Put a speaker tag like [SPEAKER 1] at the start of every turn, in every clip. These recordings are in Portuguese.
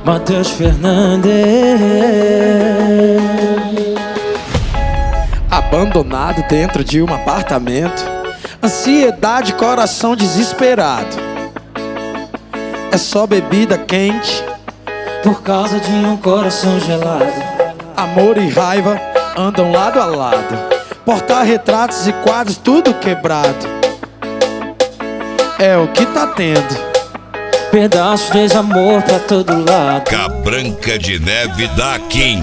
[SPEAKER 1] Matheus Fernandes.
[SPEAKER 2] Abandonado dentro de um apartamento, ansiedade, coração desesperado. É só bebida quente
[SPEAKER 1] Por causa de um coração gelado.
[SPEAKER 2] Amor e raiva andam lado a lado. Porta-retratos e quadros tudo quebrado. É o que tá tendo.
[SPEAKER 1] Pedaços de desamor pra todo lado.
[SPEAKER 3] Branca de Neve da Kim.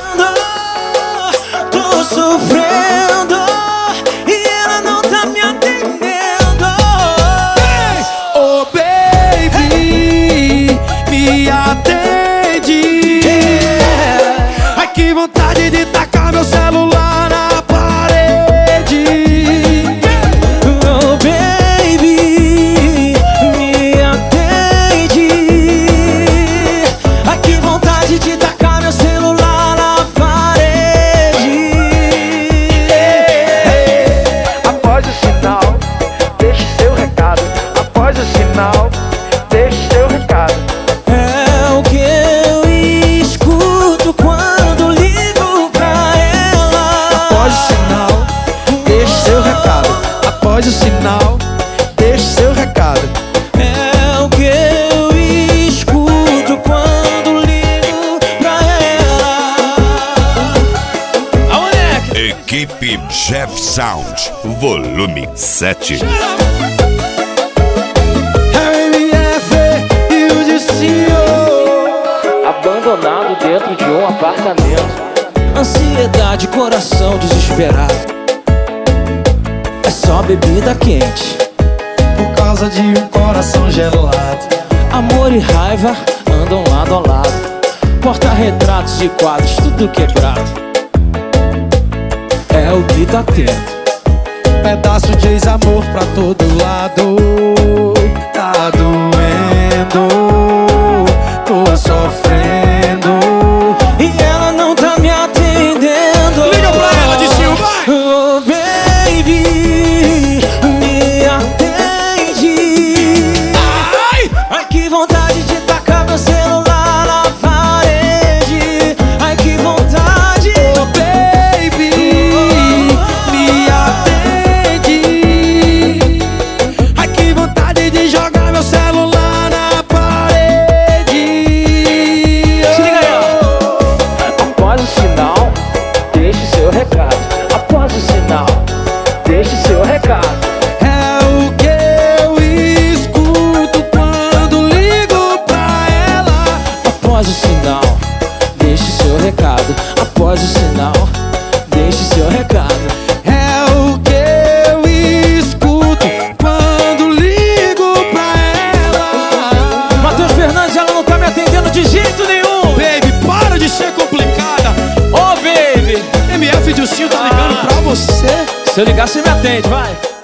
[SPEAKER 1] Tô sofrendo e ela não tá me atendendo.
[SPEAKER 2] Oh baby, me atende. Ai que vontade de tacar meu celular na parede.
[SPEAKER 1] Oh baby, me atende. Ai que vontade de tacar meu celular na parede.
[SPEAKER 2] Após o sinal, deixe seu recado. Após o sinal, deixe seu recado.
[SPEAKER 1] É o que eu escuto quando ligo pra ela.
[SPEAKER 2] Após o sinal, deixe seu recado. Após o sinal, deixe seu recado.
[SPEAKER 1] É o que eu escuto quando ligo pra ela. A moleque!
[SPEAKER 3] Equipe Jeff Sound, volume 7.
[SPEAKER 2] RMF e o Dicio.
[SPEAKER 1] Abandonado dentro de um apartamento. Ansiedade, coração desesperado. É só bebida quente.
[SPEAKER 2] Por causa de um coração gelado.
[SPEAKER 1] Amor e raiva andam lado a lado. Porta-retratos e quadros tudo quebrado. É o que tá tendo.
[SPEAKER 2] Pedaço de ex-amor pra todo lado. Tá doendo, tô sofrendo.
[SPEAKER 1] E ela não tá me atendendo.
[SPEAKER 2] Liga pra ela, Dicinho, vai!
[SPEAKER 1] Oh baby, me atende. Ai que vontade de tacar meu celular na parede. Ai que vontade.
[SPEAKER 2] Oh baby, me atende. Ai que vontade de jogar meu celular na parede.
[SPEAKER 1] Se liga aí, ó. Após o sinal, deixe seu recado. Após o sinal, deixe seu recado.
[SPEAKER 2] É o que eu escuto quando ligo pra ela.
[SPEAKER 1] Após o sinal, deixe seu recado. Após o sinal, deixe seu recado.
[SPEAKER 2] É o que eu escuto quando ligo pra ela.
[SPEAKER 1] Matheus Fernandes, ela não tá me atendendo de jeito nenhum.
[SPEAKER 2] Baby, para de ser complicada.
[SPEAKER 1] Oh baby,
[SPEAKER 2] MF Dilcinho tá ligando pra você.
[SPEAKER 1] se eu ligar você me atende, vai.